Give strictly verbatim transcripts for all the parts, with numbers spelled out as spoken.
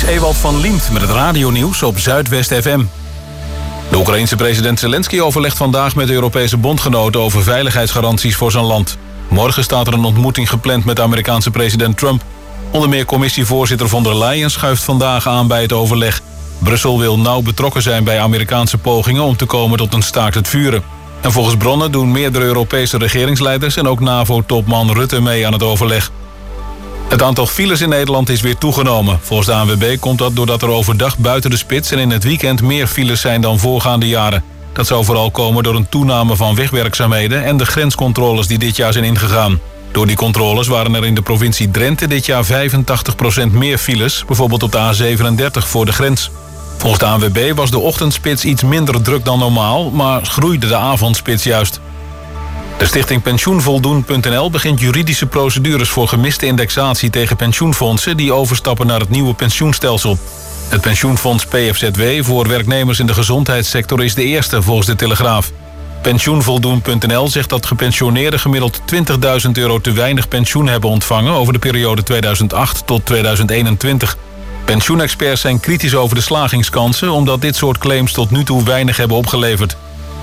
is Ewald van Liemt met het radionieuws op Zuidwest F M. De Oekraïense president Zelensky overlegt vandaag met de Europese bondgenoten over veiligheidsgaranties voor zijn land. Morgen staat er een ontmoeting gepland met de Amerikaanse president Trump. Onder meer commissievoorzitter von der Leyen schuift vandaag aan bij het overleg. Brussel wil nauw betrokken zijn bij Amerikaanse pogingen om te komen tot een staakt het vuren. En volgens bronnen doen meerdere Europese regeringsleiders en ook NAVO-topman Rutte mee aan het overleg. Het aantal files in Nederland is weer toegenomen. Volgens de A N W B komt dat doordat er overdag buiten de spits en in het weekend meer files zijn dan voorgaande jaren. Dat zou vooral komen door een toename van wegwerkzaamheden en de grenscontroles die dit jaar zijn ingegaan. Door die controles waren er in de provincie Drenthe dit jaar vijfentachtig procent meer files, bijvoorbeeld op de A zevenendertig voor de grens. Volgens de A N W B was de ochtendspits iets minder druk dan normaal, maar groeide de avondspits juist. De stichting pensioenvoldoen punt n l begint juridische procedures voor gemiste indexatie tegen pensioenfondsen die overstappen naar het nieuwe pensioenstelsel. Het pensioenfonds P F Z W voor werknemers in de gezondheidssector is de eerste volgens de Telegraaf. pensioenvoldoen punt n l zegt dat gepensioneerden gemiddeld twintigduizend euro te weinig pensioen hebben ontvangen over de periode tweeduizend acht tot tweeduizend eenentwintig. Pensioenexperts zijn kritisch over de slagingskansen omdat dit soort claims tot nu toe weinig hebben opgeleverd.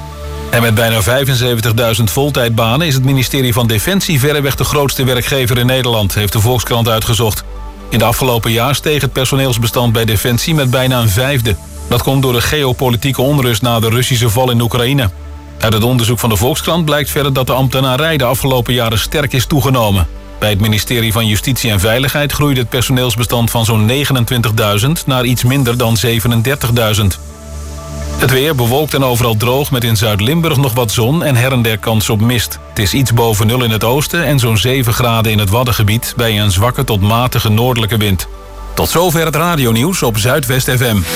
En met bijna vijfenzeventigduizend voltijdbanen is het ministerie van Defensie verreweg de grootste werkgever in Nederland, heeft de Volkskrant uitgezocht. In de afgelopen jaar steeg het personeelsbestand bij Defensie met bijna een vijfde. Dat komt door de geopolitieke onrust na de Russische val in Oekraïne. Uit het onderzoek van de Volkskrant blijkt verder dat de ambtenarij de afgelopen jaren sterk is toegenomen. Bij het ministerie van Justitie en Veiligheid groeide het personeelsbestand van zo'n negenentwintigduizend naar iets minder dan zevenendertigduizend. Het weer bewolkt en overal droog met in Zuid-Limburg nog wat zon en her en der kans op mist. Het is iets boven nul in het oosten en zo'n zeven graden in het Waddengebied bij een zwakke tot matige noordelijke wind. Tot zover het radionieuws op Zuidwest F M.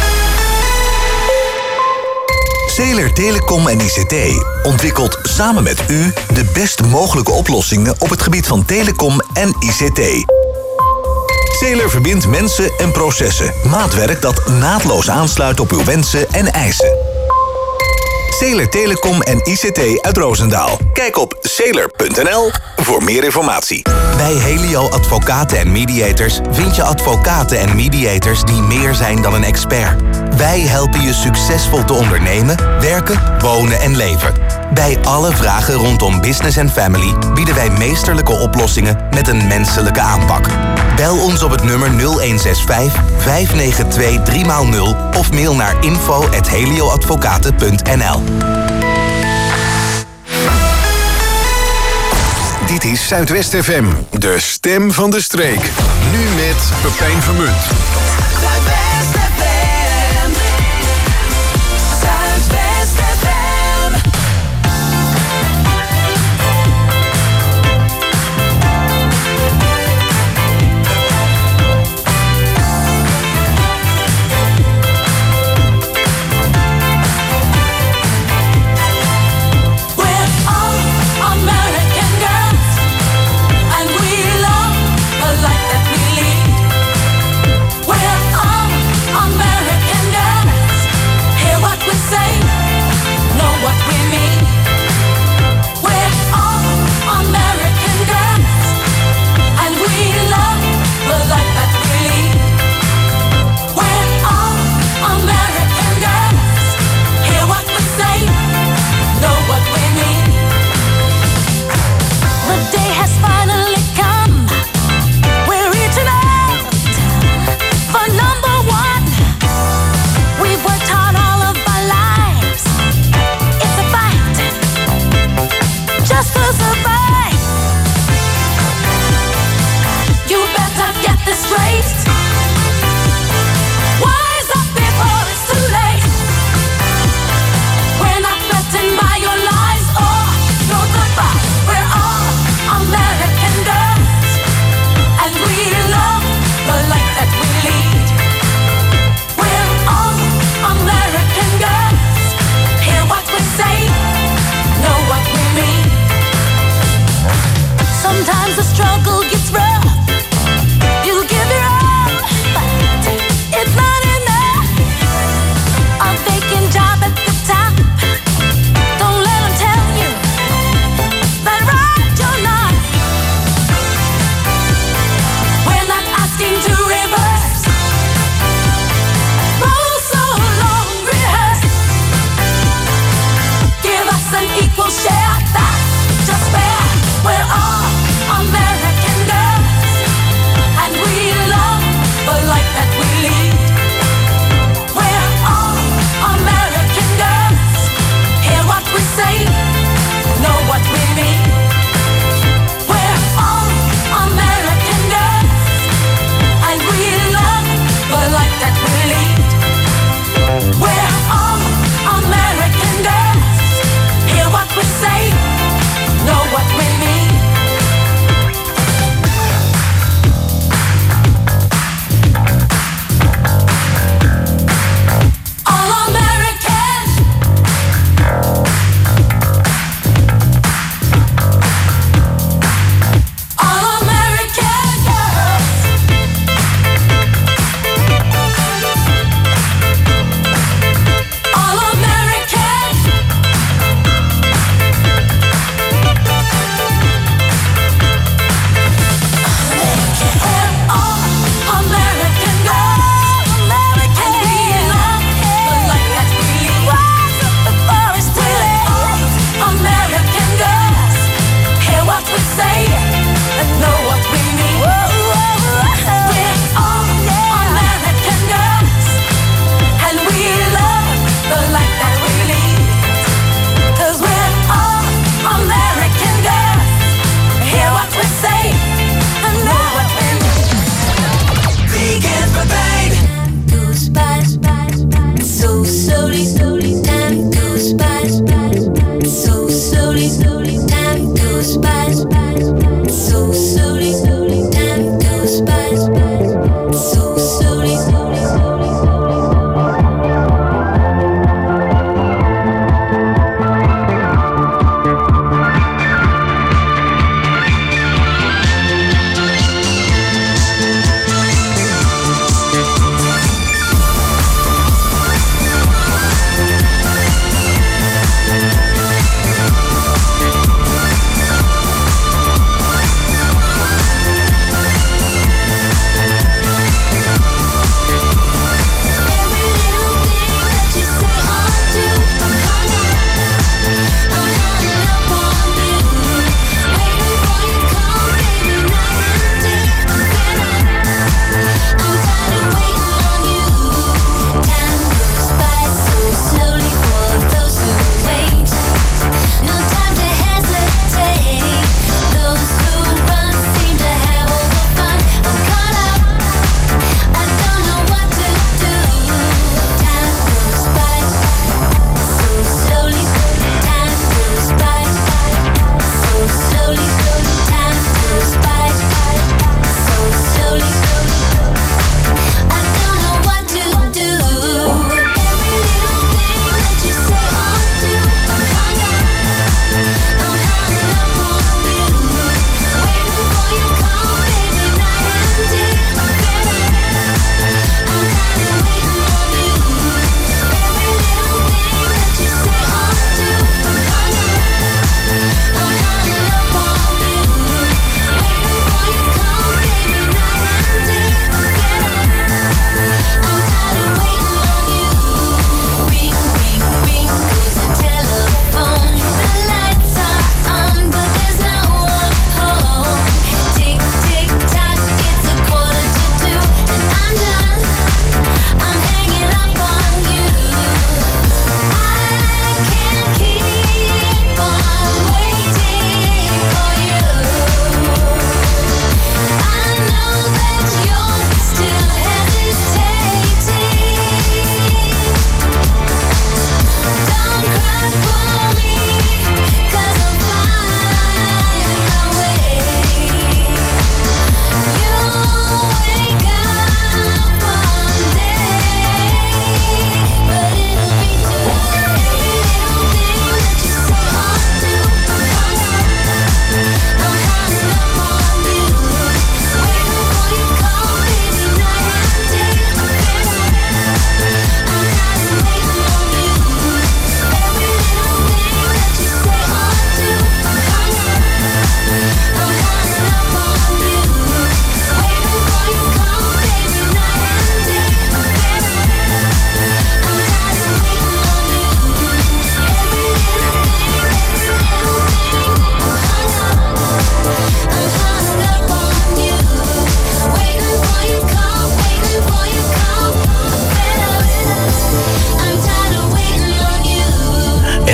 Zeeler Telecom en I C T ontwikkelt samen met u de best mogelijke oplossingen op het gebied van telecom en I C T. Zeeler verbindt mensen en processen. Maatwerk dat naadloos aansluit op uw wensen en eisen. Zeeler Telecom en I C T uit Roosendaal. Kijk op zeeler punt n l voor meer informatie. Bij Helio Advocaten en Mediators vind je advocaten en mediators die meer zijn dan een expert. Wij helpen je succesvol te ondernemen, werken, wonen en leven. Bij alle vragen rondom business en family bieden wij meesterlijke oplossingen met een menselijke aanpak. Bel ons op het nummer nul een zes vijf, vijf negen twee, drie nul of mail naar info at helioadvocaten punt n l. Dit is Zuidwest F M, de stem van de streek. Nu met Pepijn Vermunt. Zuidwest F M. Zuidwest F M. On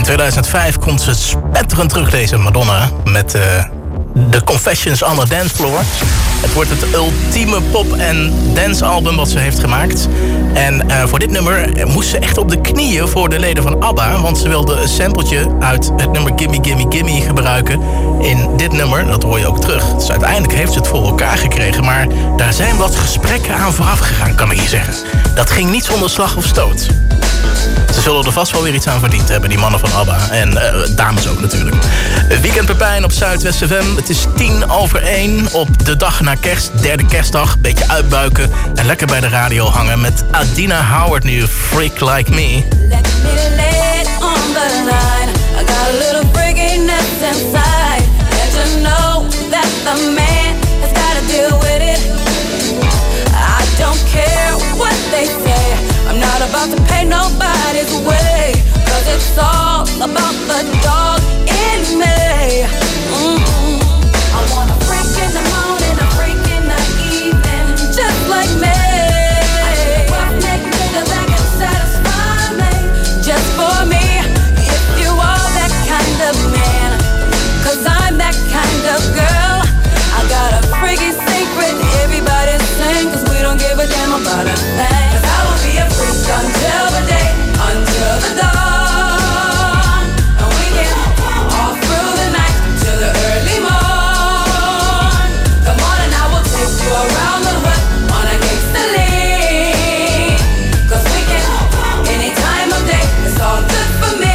tweeduizend vijf komt ze spetterend terug, deze Madonna, met uh, The Confessions on the Dance Floor. Het wordt het ultieme pop- en dancealbum wat ze heeft gemaakt. En uh, voor dit nummer moest ze echt op de knieën voor de leden van ABBA, want ze wilde een sampletje uit het nummer Gimme Gimme Gimme gebruiken in dit nummer. Dat hoor je ook terug. Dus uiteindelijk heeft ze het voor elkaar gekregen, maar daar zijn wat gesprekken aan vooraf gegaan, kan ik je zeggen. Dat ging niet zonder slag of stoot. Ze zullen er vast wel weer iets aan verdiend hebben, die mannen van ABBA. En uh, dames ook natuurlijk. Weekend Pepijn op Zuidwest F M. Het is tien over één op de dag na kerst. Derde kerstdag. Beetje uitbuiken en lekker bij de radio hangen met Adina Howard nu. Freak Like Me. Let me lay it on the line. I got a little freakiness inside. Let you know that the man has gotta deal with it. I don't care what they say. I'm not about to pay nobody's way. Cause it's all about the dog in me. Mm-hmm. I want a freak in the morning, a freak in the evening. Just like me. I need a rough neck nigga that can satisfy me. Just for me. If you are that kind of man. Cause I'm that kind of girl. I got a freaky secret everybody's saying. Cause we don't give a damn about a thing. Cause I will be a freak until the day, until the dawn. And we can all through the night till the early morn. Come on and I will take you around the hood on a gangsta lean. Cause we can, any time of day, it's all good for me.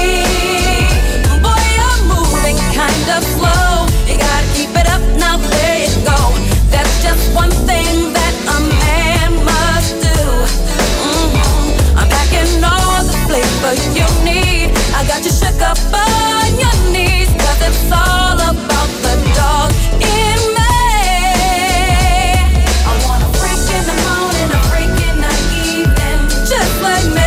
Boy, you're moving kind of slow. You gotta keep it up, now there you go. That's just one thing that a man must do. Mm-hmm. I'm packing all the flavor you need. I got you shook up on your knees. Cause it's all about the dog in me. I want a freak in the morning, a freak in the evening. Just like me.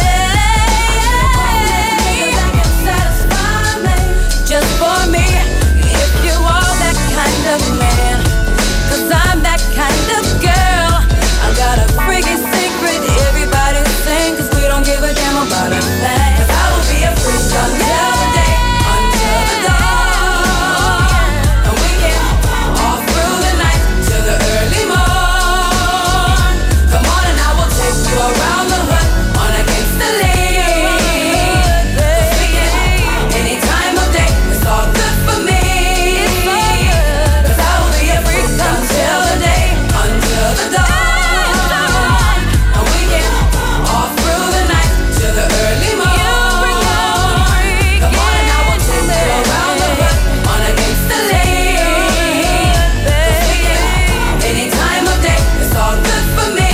That can satisfy me. Just for me. If you are that kind of man. Cause I'm that kind of girl. I got a freaky secret everybody's saying. Cause we don't give a damn about a thing. Cause I will be a freak until the day, until the dawn. And we can all through the night till the early morn. Come on and I will take you around the hood on a gangsta lean. Cause we can, any time of day, it's all good for me. Cause I will be a freak until the day, until the dawn. And we can all through the night till the early morn. Come on and I will take you around the hood on a gangsta lean. Cause we can, any time of day, it's all good for me.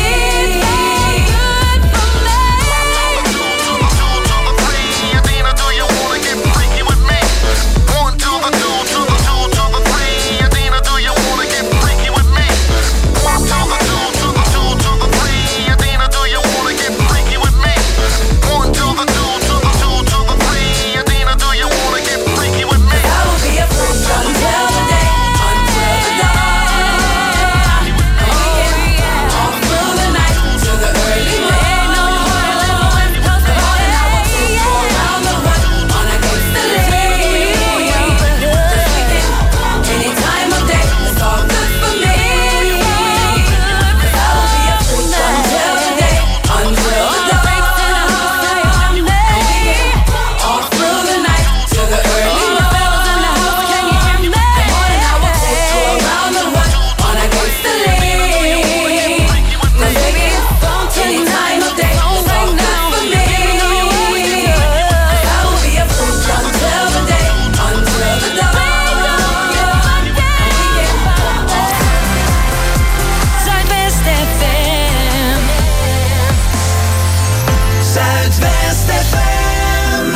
Adina, do you wanna get freaky with me? One to the two, to the two, to the three. Adina, do you wanna get freaky with me? One to the two, to the two, to the three. Adina, do you wanna get freaky with me? One to the two, to the two, to the three. Adina, do you wanna get freaky with me? I will be a freak until the day, until the dawn. And we can all through the night till the early morn. Come on and I will take you around the hood on a gangsta lean. Cause we can, any time of day, it's all good for me. Cause I will be a freak until the day, until the dawn. And we can all through the night till the early morn. Come on and I will take you around the hood on a gangsta lean. Cause baby, any time of day, it's all good for me. Cause I will be a freak until the day, until the dawn. And we can Zuidwest F M. Zuidwest F M.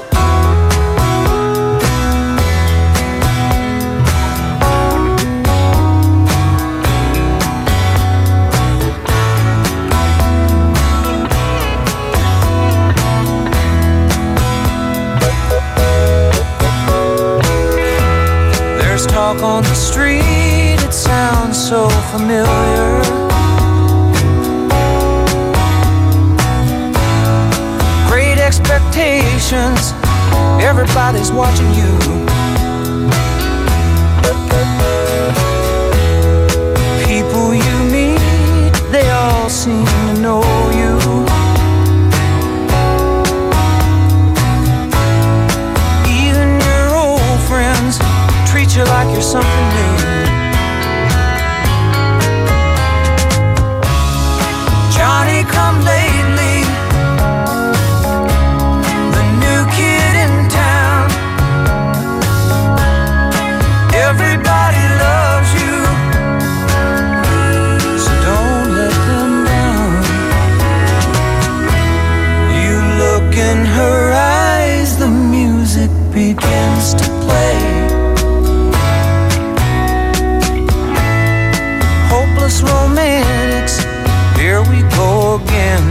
There's talk on the street, it sounds so familiar. Great expectations, everybody's watching you. People you meet, they all seem to know you. Even your old friends treat you like you're something new. Johnny come lately, the new kid in town. Everybody loves you, so don't let them down. You look in her eyes, the music begins to play. Hopeless romantics, here we go again.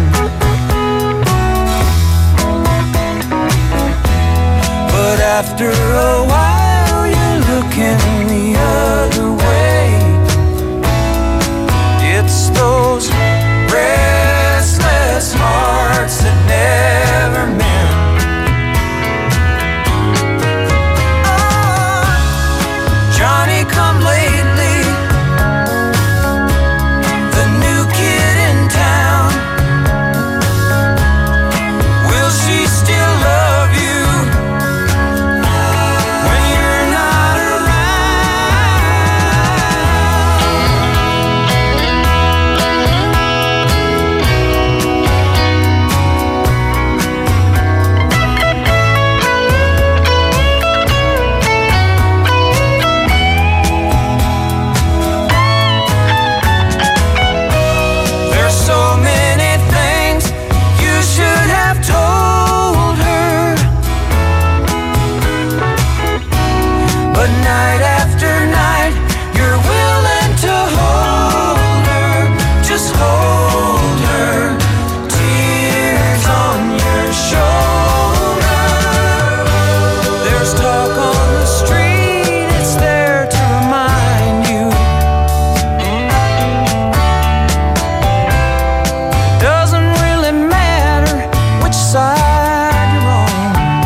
But after a while you're looking the other way. It's those restless hearts that never mend. Oh, Johnny come lately, the new kid in town. Will she still love you when you're not There's so many things you should have told her, but night after night you're willing to hold her, just hold her, tears on your shoulder. There's talk on the street, it's there to remind you. Doesn't really matter which side you're on.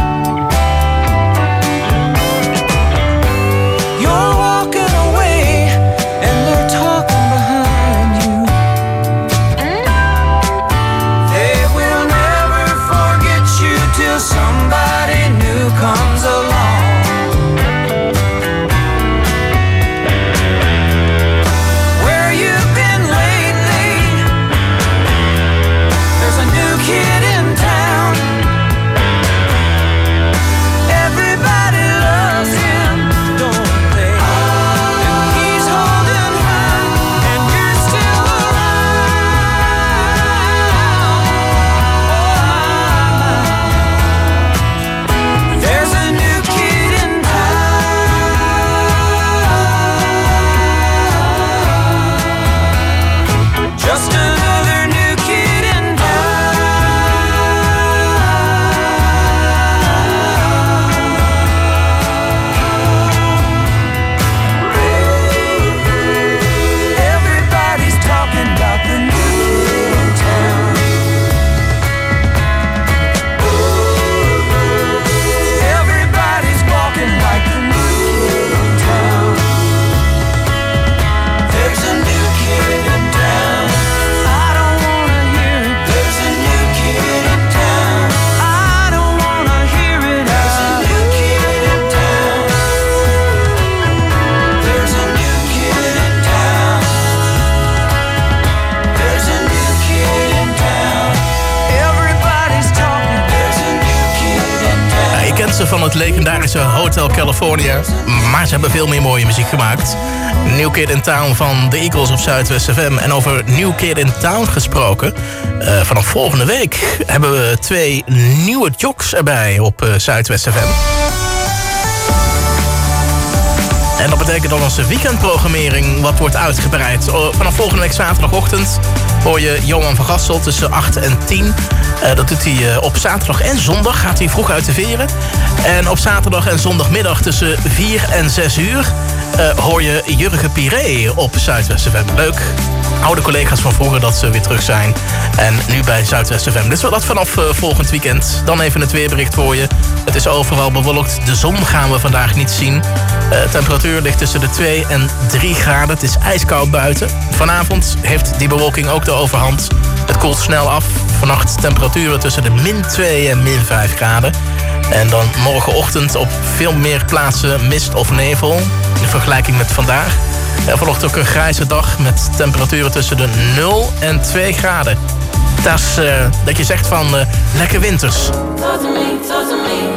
You're walking away and they're talking behind you. They will never forget you till somebody new comes along. Where you been lately? There's a new kid in town. Everybody loves him, don't they? And he's holding her, and you're still around. There's a new kid in town. Just another new kid in Everybody's talking about the new kid in town. Everybody's walking like the new kid in town. There's a new kid in town. I don't wanna hear it. There's a new kid in town. I don't wanna hear it. There's a new kid in town. There's a new kid in town. There's a new kid in town. Everybody's talking. There's a new kid in town. Ja, je kent ze van het legendarische Hotel California, maar ze hebben veel meer mooie muziek gemaakt. New Kid in Town van The Eagles op Zuidwest F M. En over New Kid in Town gesproken, uh, vanaf volgende week hebben we twee nieuwe jocks erbij op uh, Zuidwest F M. En dat betekent dat onze weekendprogrammering wat wordt uitgebreid. Vanaf volgende week zaterdagochtend hoor je Johan van Gassel tussen acht en tien. Uh, dat doet hij uh, op zaterdag en zondag. Gaat hij vroeg uit de veren. En op zaterdag en zondagmiddag tussen vier en zes uur... Uh, hoor je Jurgen Piré op Zuidwest F M. Leuk oude collega's van vroeger dat ze weer terug zijn. En nu bij Zuidwest F M. Dus dat vanaf uh, volgend weekend. Dan even het weerbericht voor je. Het is overal bewolkt. De zon gaan we vandaag niet zien. Uh, temperatuur ligt tussen de twee en drie graden. Het is ijskoud buiten. Vanavond heeft die bewolking ook de overhand. Het koelt snel af. Vannacht temperaturen tussen de min twee en min vijf graden. En dan morgenochtend op veel meer plaatsen mist of nevel. In vergelijking met vandaag. Er volgt ook een grijze dag met temperaturen tussen de nul en twee graden. Dat is uh, dat je zegt van uh, lekker winters. Talk to me, talk to me.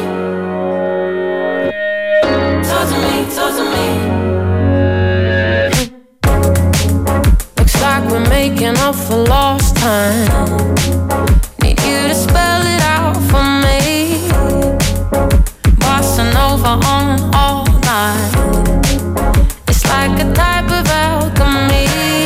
Talk to me, talk to me. Looks like we're making up for lost time. Need you to spell it out for me. Bossa Nova on all night. It's like a type of alchemy.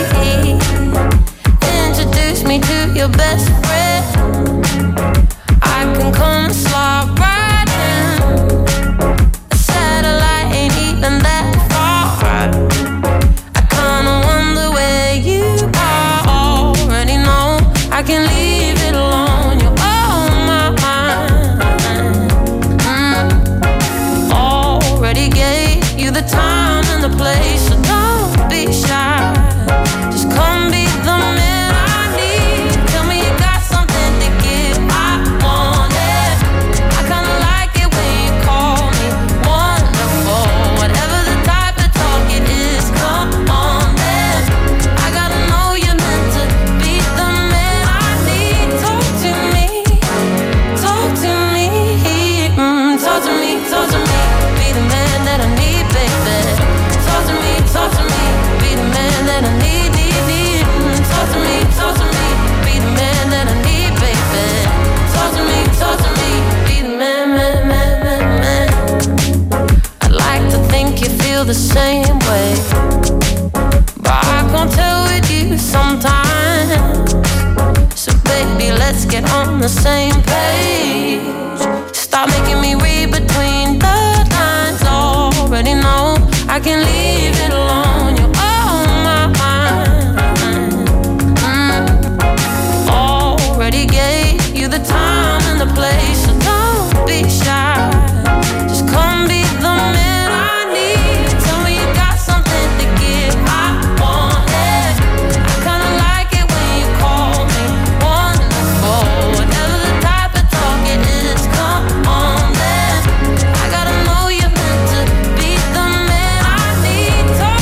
Introduce me to your best friend. I can come slide right in. A satellite ain't even that far. I kinda wonder where you are. Already know I can leave it alone. You're on my mind. Mm. Already gave you the time and the place, so don't be shy. Just come be the man I need. Tell me you got something to give. I want it. I kinda like it when you call me wonderful. Whatever the type of talk it is, come on then. I gotta know you're meant to be the man I need. Talk to me, talk to me, mm, talk to me, talk to me. Be the man that I need, baby. Talk to me, talk to me. Be the man that I need, need, need. Mm, talk to me, talk to me. Be the man that I need, baby. Talk to me, talk to me. Be the man, man, man, man, man. I'd like to think you feel the same way, but I can't tell with you sometimes. So baby, let's get on the same page. Stop making me read between the lines. Already know I can leave it alone. You're on my mind. Mm. Already gave you the time and the place, so don't be shy. Just come be the man I need. Tell me you got something to give. I want it. I kinda like it when you call me wonderful. Whatever the type of talk it is, come on then. I gotta know you're meant to be the man I need. Talk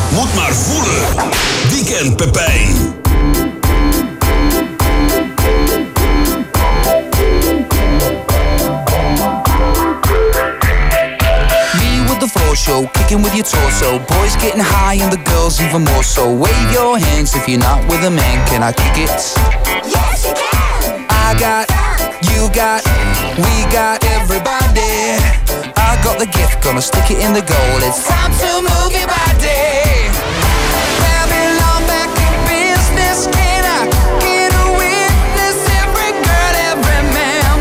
moet maar voelen. Weekend Pepijn. The floor show, kicking with your torso. Boys getting high and the girls even more so. Wave your hands if you're not with a man. Can I kick it? Yes, you can. I got, you got, we got everybody. I got the gift, gonna stick it in the goal. It's time to move your body. Babylon back in business. Can I get a witness? Every girl, every man.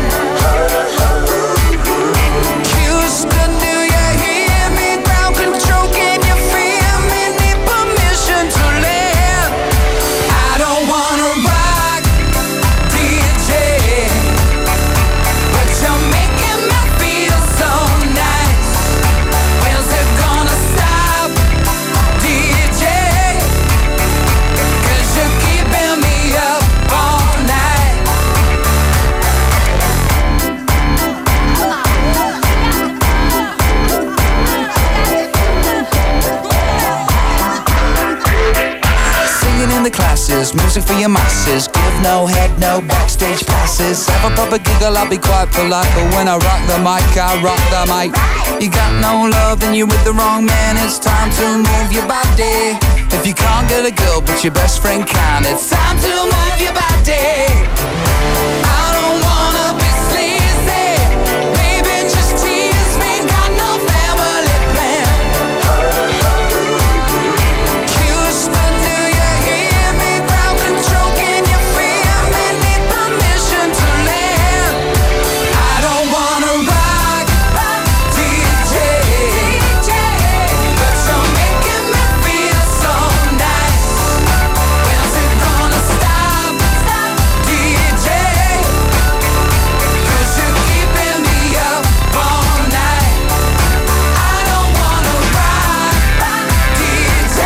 Houston, do you hear me? Ground control, can you feel me? Need permission to land. I don't wanna rock, D J, but you're making me feel so nice. When's it gonna stop, D J? 'Cause you're keeping me up all night. Singing in the classes, music for your masses. Give no head, no backstage passes. Have a proper giggle, I'll be quite polite. But when I rock the mic, I rock the mic. You got no love, then you're with the wrong man. It's time to move your body. If you can't get a girl, but your best friend can, it's time to move your body. I don't wanna be sleazy. Baby, just tease me. Got no family plan. Houston, do you hear me? Ground control, can you feel me? Need permission to land. I don't wanna rock, D J, but you're making me feel so nice. When's it gonna stop, D J? 'Cause you're keeping me up all night. I don't wanna rock, D J,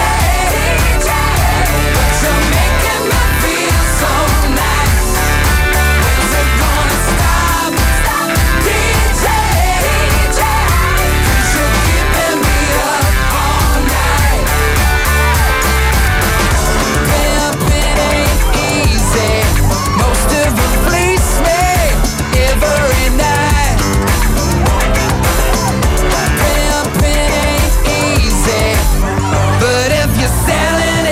but you're making me feel so nice. When's it gonna stop, D J? 'Cause you're keeping me up all night. Pimping ain't easy. Most of you fleece me every night. Pimping ain't easy, but if you're selling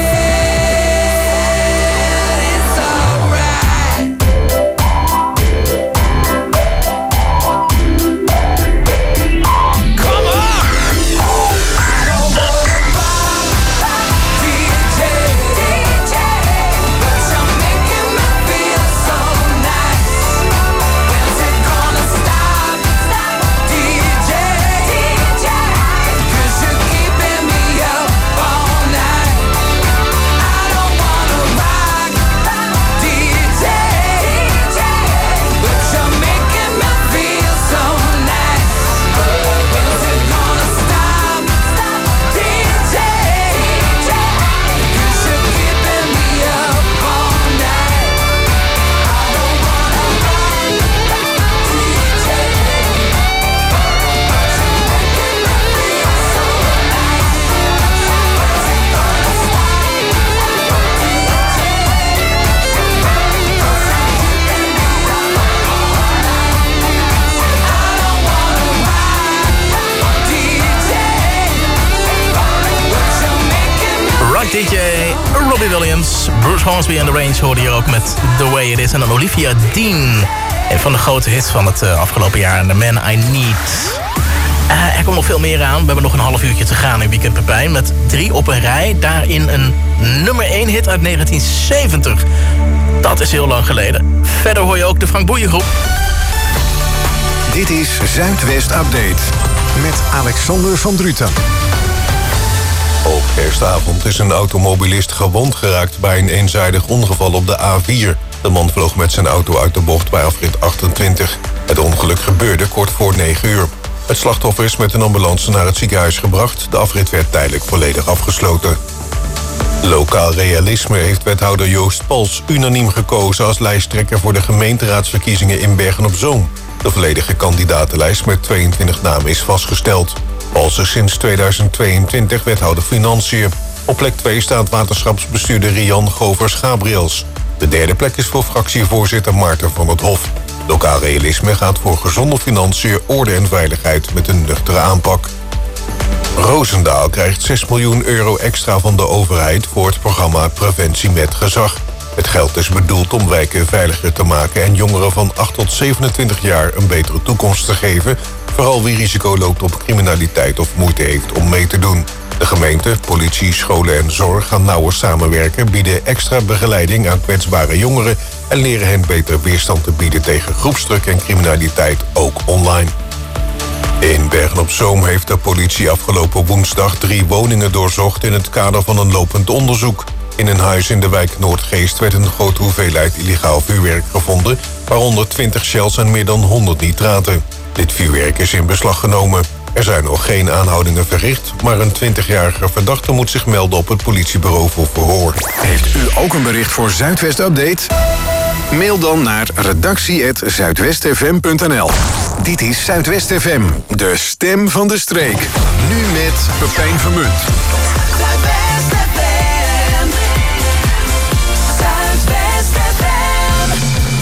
it, it's alright. Come on! I don't wanna rock, D J, but you're making me feel so nice. When's it gonna stop, D J? 'Cause you're keeping me up all night. I don't wanna rock, D J, but you're making me feel so nice. When's it gonna stop, D J? 'Cause you're keeping me up all night. I don't wanna rock, D J, but you're making me feel so nice. When's it gonna stop, D J? 'Cause you're keeping me up all night. I don't wanna rock, D J, but you're making me Rock D J, Robbie Williams, Bruce Hornsby en The Range hoorden hier ook met The Way It Is. En dan Olivia Dean, een van de grote hits van het uh, afgelopen jaar. The Man I Need. Uh, er komt nog veel meer aan. We hebben nog een half uurtje te gaan in Weekend Pepijn. Met drie op een rij. Daarin een nummer één hit uit negentien zeventig. Dat is heel lang geleden. Verder hoor je ook de Frank Boeien groep. Dit is Zuidwest Update met Alexander van Druten. Op kerstavond is een automobilist gewond geraakt bij een eenzijdig ongeval op de A vier. De man vloog met zijn auto uit de bocht bij afrit achtentwintig. Het ongeluk gebeurde kort voor negen uur. Het slachtoffer is met een ambulance naar het ziekenhuis gebracht. De afrit werd tijdelijk volledig afgesloten. Lokaal Realisme heeft wethouder Joost Pals unaniem gekozen als lijsttrekker voor de gemeenteraadsverkiezingen in Bergen op Zoom. De volledige kandidatenlijst met tweeëntwintig namen is vastgesteld. Balser sinds tweeduizend tweeëntwintig wethouder Financiën. Op plek twee staat waterschapsbestuurder Rian Govers-Gabriels. De derde plek is voor fractievoorzitter Maarten van het Hof. Lokaal realisme gaat voor gezonde financiën, orde en veiligheid met een nuchtere aanpak. Roosendaal krijgt zes miljoen euro extra van de overheid voor het programma Preventie met Gezag. Het geld is bedoeld om wijken veiliger te maken en jongeren van acht tot zevenentwintig jaar een betere toekomst te geven, vooral wie risico loopt op criminaliteit of moeite heeft om mee te doen. De gemeente, politie, scholen en zorg gaan nauwer samenwerken, bieden extra begeleiding aan kwetsbare jongeren en leren hen beter weerstand te bieden tegen groepsdruk en criminaliteit, ook online. In Bergen-op-Zoom heeft de politie afgelopen woensdag drie woningen doorzocht in het kader van een lopend onderzoek. In een huis in de wijk Noordgeest werd een grote hoeveelheid illegaal vuurwerk gevonden, waaronder twintig shells en meer dan honderd nitraten. Dit vuurwerk is in beslag genomen. Er zijn nog geen aanhoudingen verricht, maar een twintigjarige verdachte moet zich melden op het politiebureau voor verhoor. Heeft u ook een bericht voor Zuidwest Update? Mail dan naar redactie apenstaartje zuidwestfm punt n l. Dit is Zuidwest F M, de stem van de streek. Nu met Pepijn Vermunt. Zuidwest F M. Zuidwest F M.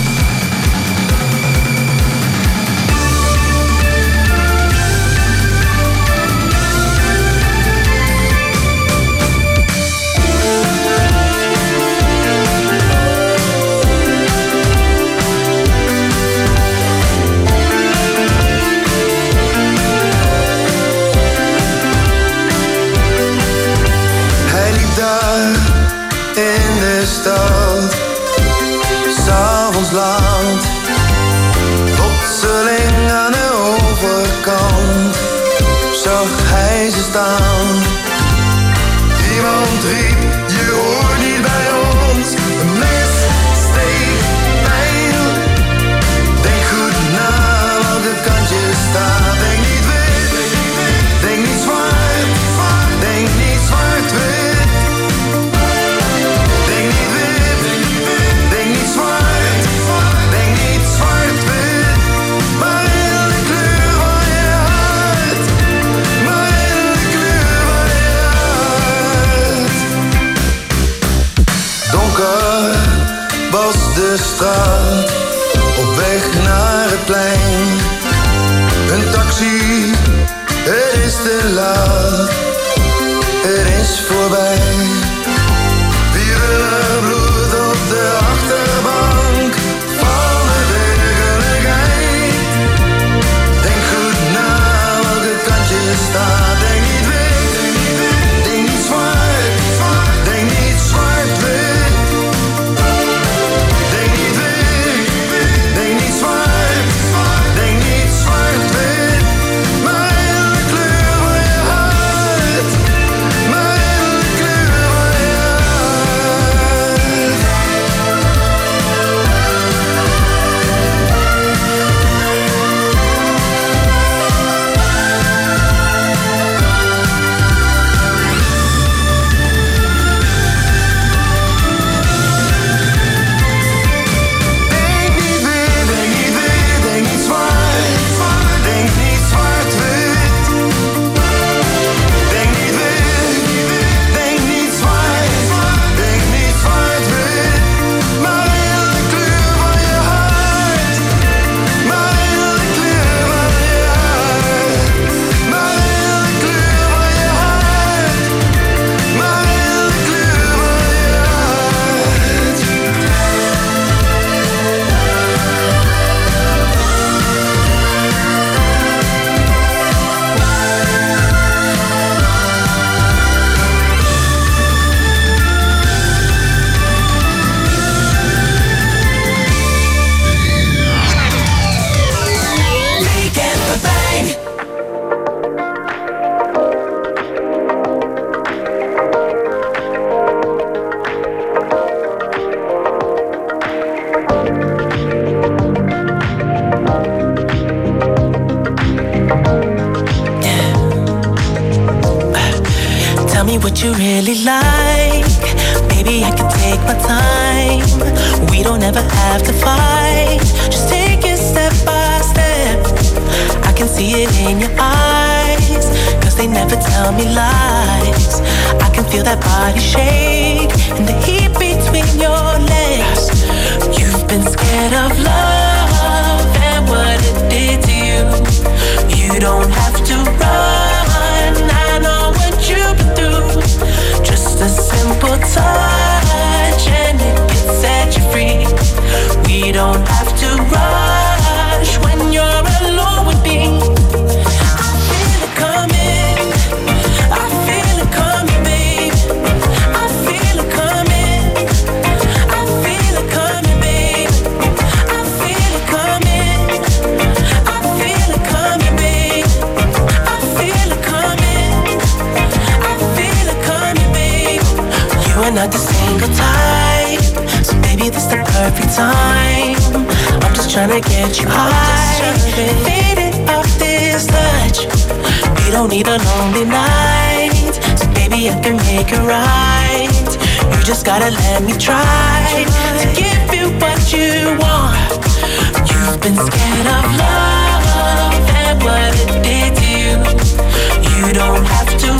In de stad, 's'avonds laat, plotseling aan de overkant, zag hij ze staan. Iemand riep, je hoort niet bij ons, een mes, steek, pijl. Denk goed na welke kant je staat, denk niet wit, denk niet zwart, denk niet zwart-wit. Was de straat op weg naar het plein. Een taxi, het is te laat, het is voorbij. Wieren bloed op de achterbank van de werkelijkheid. Denk goed na welke kant je staat. Denk niet wit, denk niet zwart, denk niet zwart-wit. What you really like, baby, I can take my time. We don't ever have to fight. Just take it step by step. I can see it in your eyes. tell me lies. I can feel that body shake and the heat between your legs. You've been scared of love and what it did to you. You don't have to run, I know what you've been through. Just a simple touch and it can set you free. We don't have to rush when you're alone with me. I feel it coming, I feel it coming, babe. I feel it coming, I feel it coming, babe. I feel it coming, I feel it coming, babe. I feel it coming, I feel it coming, babe. You are not the single type, so baby this the perfect time. I'm just tryna get you high, faded off this touch. We don't need a lonely night, so baby I can make it right. You just gotta let me try to give you what you want. You've been scared of love and what it did to you. You don't have to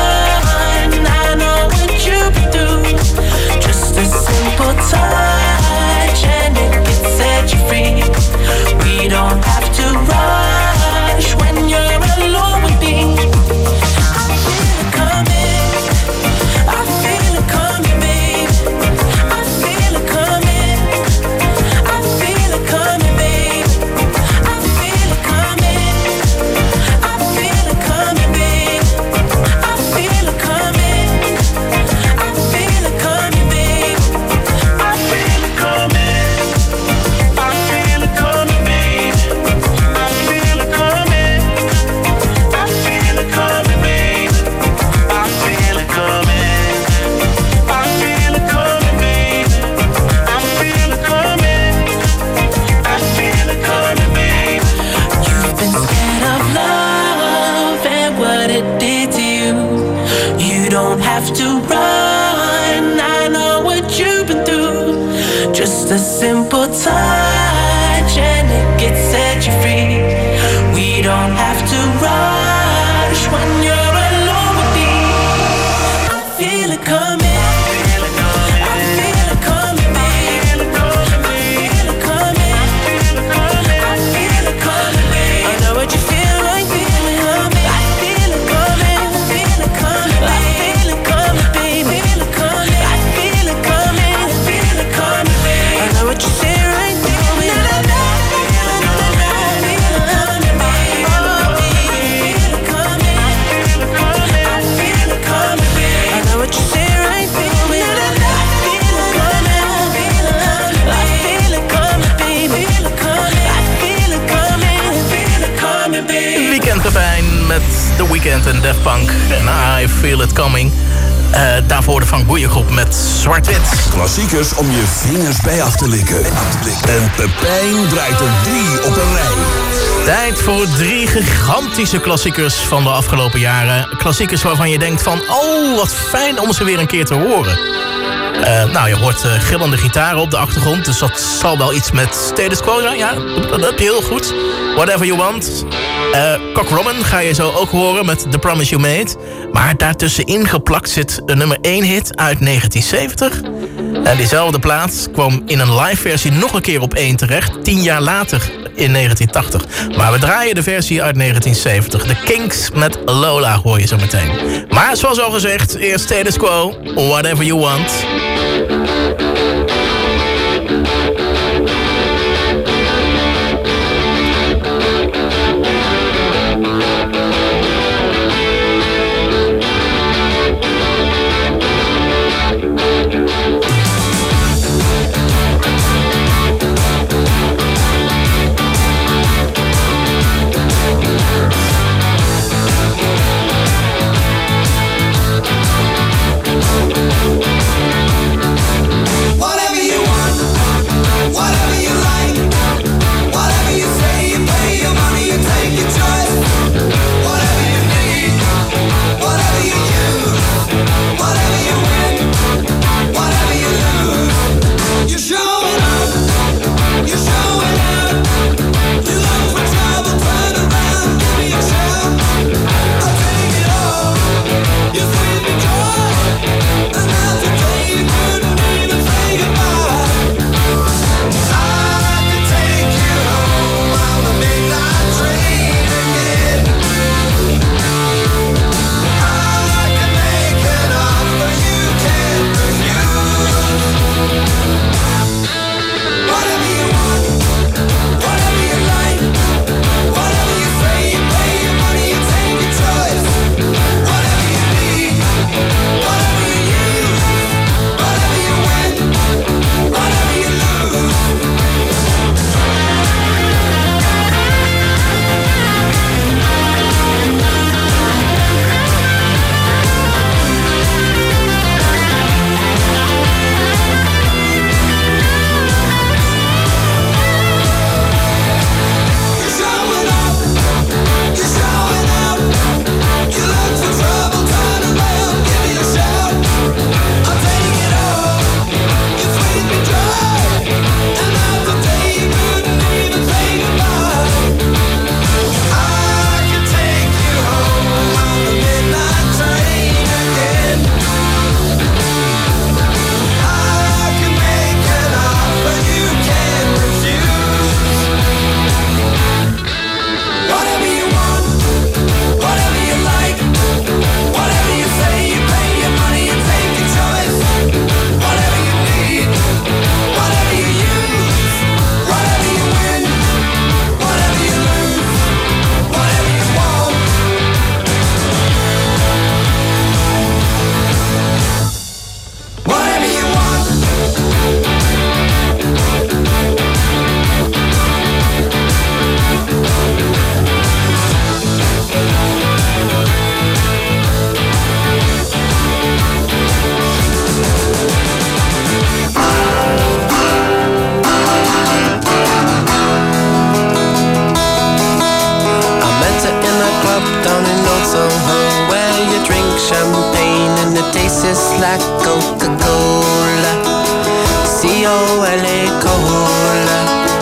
run, I know what you've been through. Just a simple touch and it can set you free. We don't have to rush when you're alone with me. I feel it coming, I feel it coming, babe. I feel it coming, I feel it coming, babe. I feel it coming, I feel it coming, babe. I feel it coming, I feel it coming, babe. I feel it coming, I feel it coming, babe. I feel it coming, I feel it coming, babe. I feel it coming, I feel it coming, babe. I feel it coming, I feel it coming, babe. You've been scared of love and what it did to you. You don't have to run, I know what you've been through. Just a simple touch and it can set you free. We don't have to rush when you're alone with me. I feel it coming, I feel it coming, I feel it coming, babe. I feel it coming, I feel it coming, babe. I know what you feel like, feel it coming. I feel it coming, I feel it coming, I feel it coming, babe. I feel it coming, I feel it coming, babe. I know what you say right now. Weekendpepijn met The Weeknd en Daft Punk en I Feel It Coming. Uh, daarvoor de Frank Boeiengroep met Zwart-Wit. Klassiekers om je vingers bij af te likken. En Pepijn draait er drie op een rij. Tijd voor drie gigantische klassiekers van de afgelopen jaren. Klassiekers waarvan je denkt van, oh wat fijn om ze weer een keer te horen. Uh, nou, je hoort uh, gillende gitaren op de achtergrond, dus dat zal wel iets met status quo zijn. Ja, dat heb je heel goed. Whatever You Want. Uh, Cock Robin ga je zo ook horen met The Promise You Made. Maar daartussenin geplakt zit een nummer één hit uit negentien zeventig. En diezelfde plaat kwam in een live versie nog een keer op één terecht. Tien jaar later in negentien tachtig. Maar we draaien de versie uit negentien zeventig. The Kinks met Lola hoor je zo meteen. Maar zoals al gezegd, eerst status quo. Whatever You Want. We'll be right back. champagne and the taste is like Coca-Cola. C O L A Cola.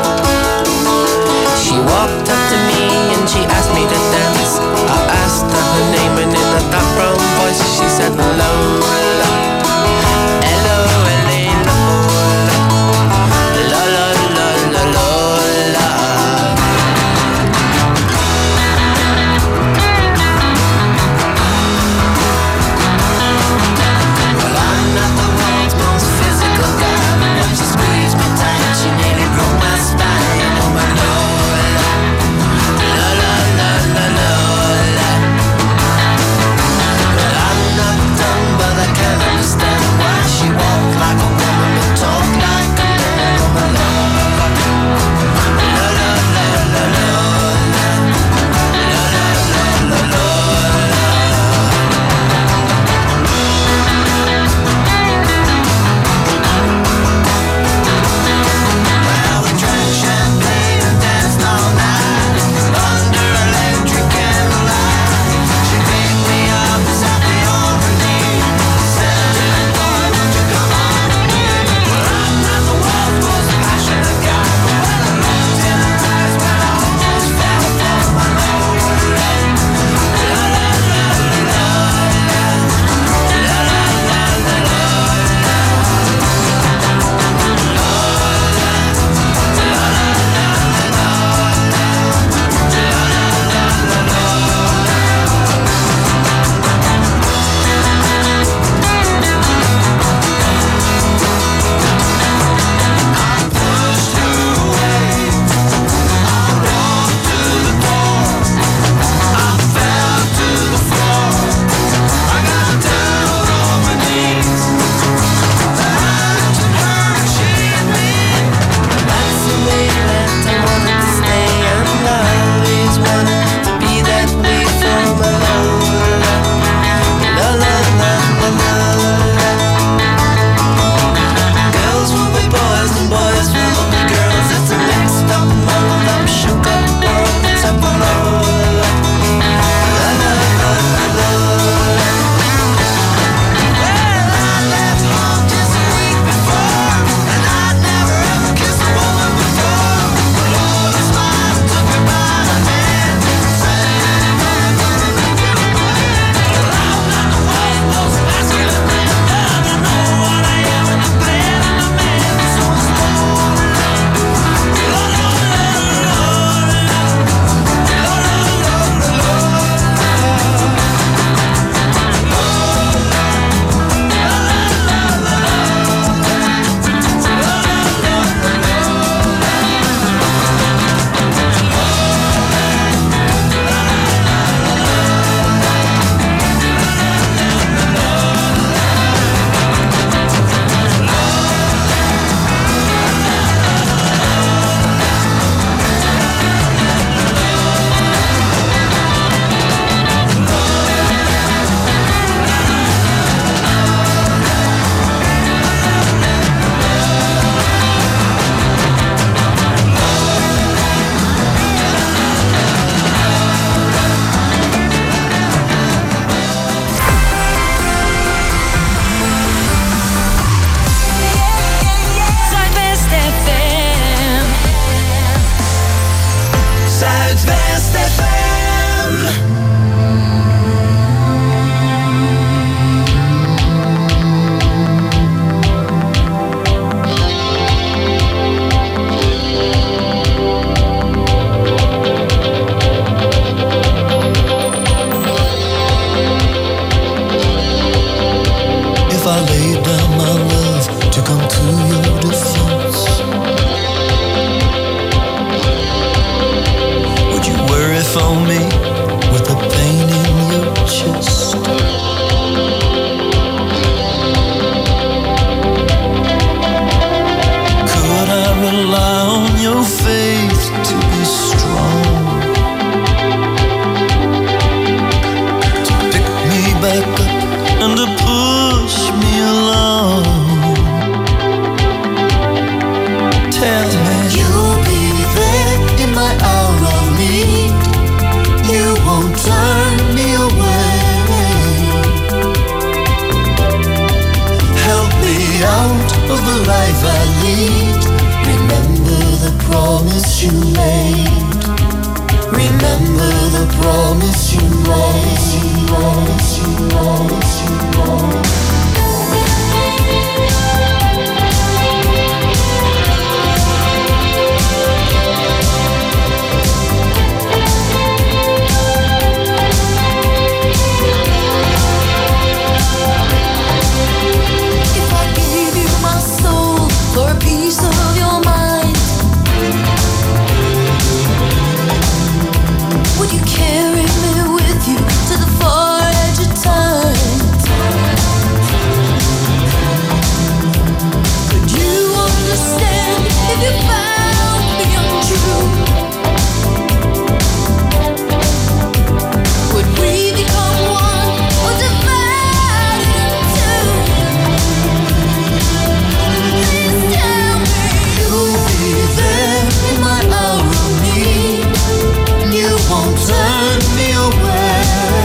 She walked up to me and she asked me to dance. I asked her her name and in a dark brown voice she said Lola. L O L A Lola. La la la la Lola. Well, I'm not the world's most physical guy, but when she squeezed me tight, she nearly broke my spine. Oh my Lola. La la la la Lola. Well, I'm not dumb, but I can't understand why she walked like a woman but talked like a man. Oh my Lola. La la la la Lola. La la la la Lola. Well, we drank champagne and danced all night under electric candlelight. She picked me up beside the orphanage, said, "Boy, won't you come on in?" Well, I'm not the world's most passionate guy, but when I looked in her eyes, well, I almost fell for my Lola. La la la la Lola. La la la la Lola. That's the way that I wanted to stay, and I always wanted to be that way for my Lola. La la la la Lola. Girls will be boys and boys will be girls. It's a mixed up, muddled up, shook up world except for Lola. La la la la Lola. Well, I left home just a week before, and I'd never ever kissed a woman before. But Lola smiled and took me by the hand, saying, "I'm gonna make you mine." Well, I'm not the world's most masculine man, but I know what I am, and I'm glad I'm a man. So it's Lola. La la la Lola. La la la la Lola. Zuidwest F M. Zuidwest F M. If I laid down my love to come to your defense, would you worry for me with the pain in your chest? Could I rely on your faith to be strong, to pick me back up and to push me along? Tell me you'll be there in my hour of need. You won't turn the promise you made. Promise you, promise you, promise you. If I gave you my soul for a piece of your mind, would you carry me with you to the far edge of time? Could you understand if you found me untrue? Would we become one or divide in two? Please tell me You'll be there in my hour of need. You won't turn me away.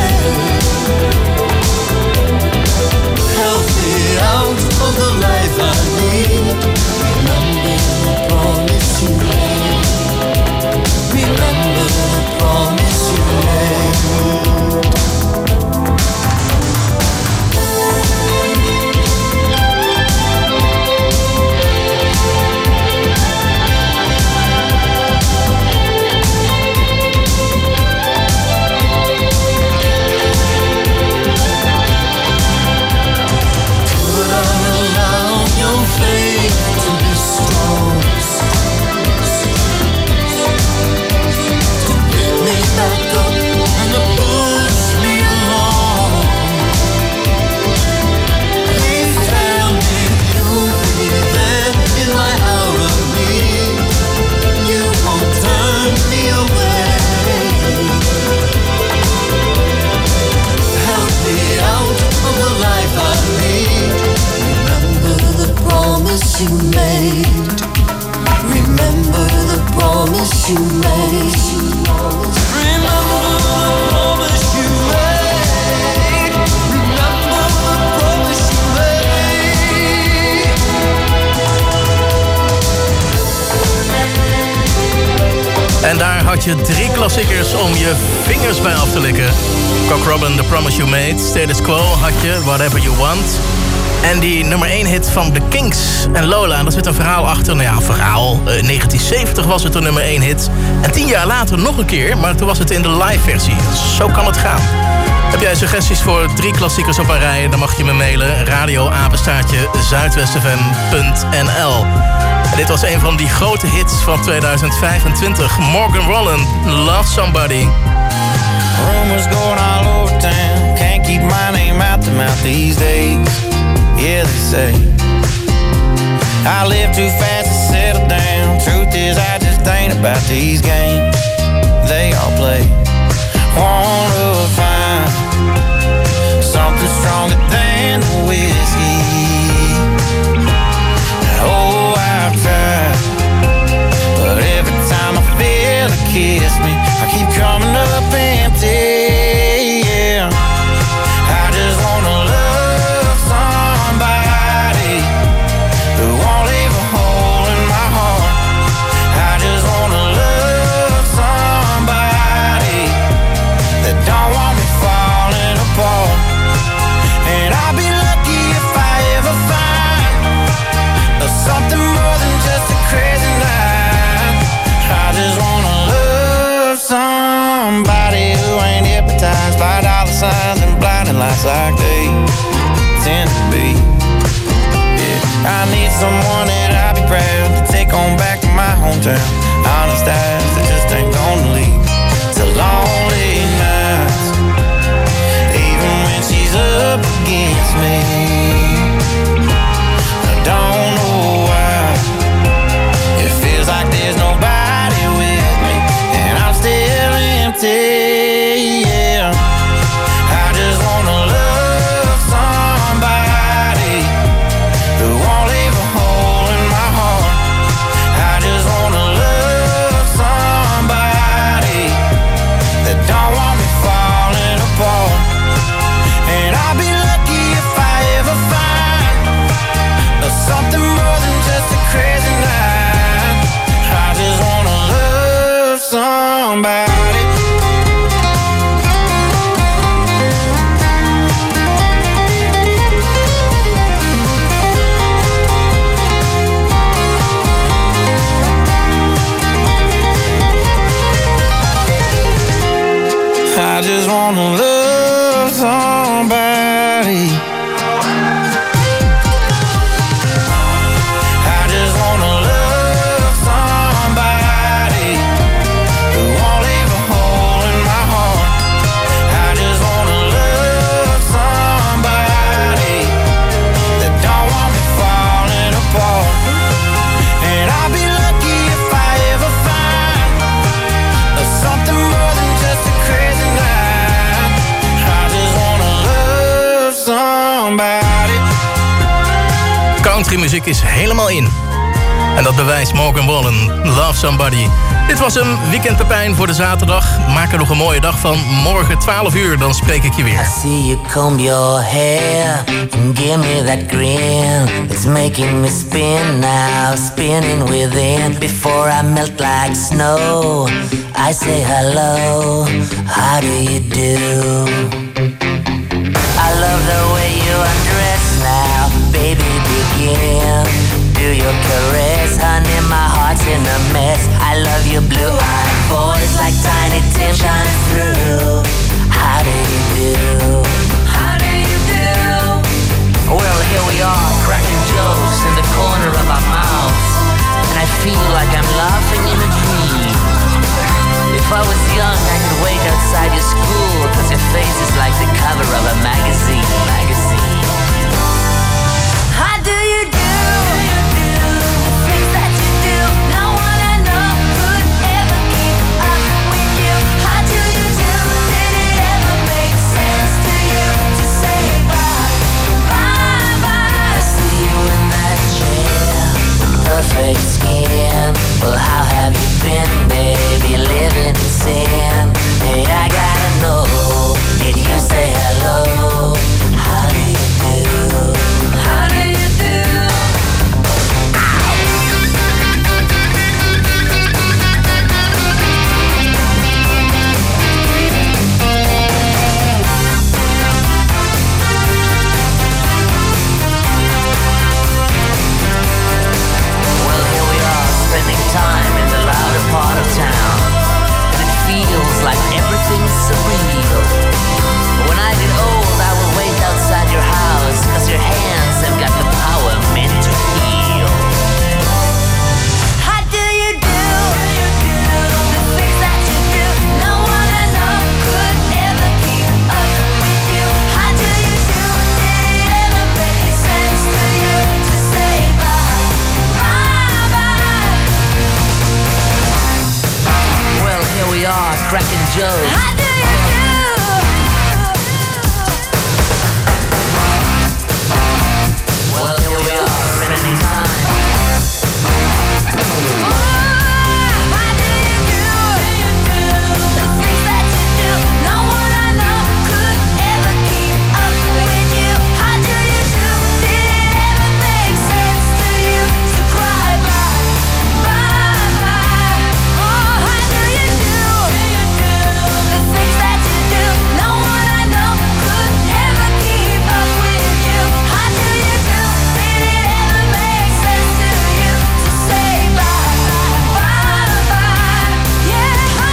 Help me out of the life I need. Remember the promise you made. Remember the promise you made. Could I allow your faith to be strong, to pick me back up and to push me along? Please tell me you'll be there in my hour of need. You won't turn me away. Help me out of the life I lead. Remember the promise you made. Remember the promise you made. Remember the promise you made. Remember the promise you made. En daar had je drie klassiekers om je vingers bij af te likken. Cock Robin, The Promise You Made. Status Quo had je, Whatever You Want. En die nummer één hit van The Kinks en Lola. Daar zit een verhaal achter. Nou ja, een verhaal. Uh, in negentien zeventig was het de nummer één hit. En tien jaar later nog een keer. Maar toen was het in de live versie. Zo kan het gaan. Heb jij suggesties voor drie klassiekers op een rij? Dan mag je me mailen. radio apenstaartje zuidwestfm punt n l. En dit was een van die grote hits van tweeduizend vijfentwintig. Morgan Wallen, Love Somebody. Rumors going all over town. Can't keep my name out the mouth these days. Yeah, they say I live too fast to settle down. Truth is, I just ain't about these games they all play. Wanna find something stronger than the whiskey. Oh, I've tried, but every time I feel a kiss me, I keep coming up empty. Yeah, I just wanna love somebody who won't leave a hole in my heart. I just wanna love somebody that don't want me falling apart. And I'll be lucky if I ever find something more than just a crazy night. I just wanna love somebody who ain't hypnotized by dollar signs and blinding lights like they tend to be. Yeah, I need someone that I'll be proud to take on back to my hometown. Honest eyes that just ain't gonna lead to lonely nights, even when she's up against me. I don't know why it feels like there's nobody with me, and I'm still empty. Yeah, I just wanna love somebody who won't leave a hole in my heart. I just wanna love somebody that don't want me falling apart. And I'll be lucky if I ever find something more than just a crazy night. I just wanna love somebody. just wanna love somebody. I just wanna love somebody who won't leave a hole in my heart. I just wanna love somebody that don't want me falling apart. And I'll be lucky if I ever find something more than just a crazy night. I just wanna love somebody. Countrymuziek is helemaal in. En dat bewijst Morgan Wallen, Love Somebody. Dit was een Weekend Pepijn voor de zaterdag. Maak er nog een mooie dag van. Morgen twaalf uur, dan spreek ik je weer. I see you comb your hair and give me that grin. It's making me spin now, spinning within. Before I melt like snow, I say hello, how do you do? I love the way you undress now, baby begin. Do your caress, honey, my heart's in a mess. I love your blue-eyed voice like Tiny Tim shining through. How do you do? How do you do? Well, here we are, cracking jokes in the corner of our mouths, and I feel like I'm laughing in a dream. If I was young, I could wait outside your school, cause your face is like the cover of a magazine, magazine. How do you do? Things that you do, no one I know could ever keep up with you. How do you do? Did it ever make sense to you to say bye, bye, bye? I see you in that chair, perfect skin. Well, how have you been, baby? Living in sin. Hey, I gotta know, did you say hello? How do you do? How do you do? Well, here we are, spending time in the louder part of town, and it feels like everything's surreal. When I get old, I will wait outside your house, cause your hands have got the power meant to heal. How do you do? The things that you do, no one I know could ever keep up with you. How do you do? Did it ever make sense to you to say bye, bye, bye? Well, here we are, cracking jokes. How do you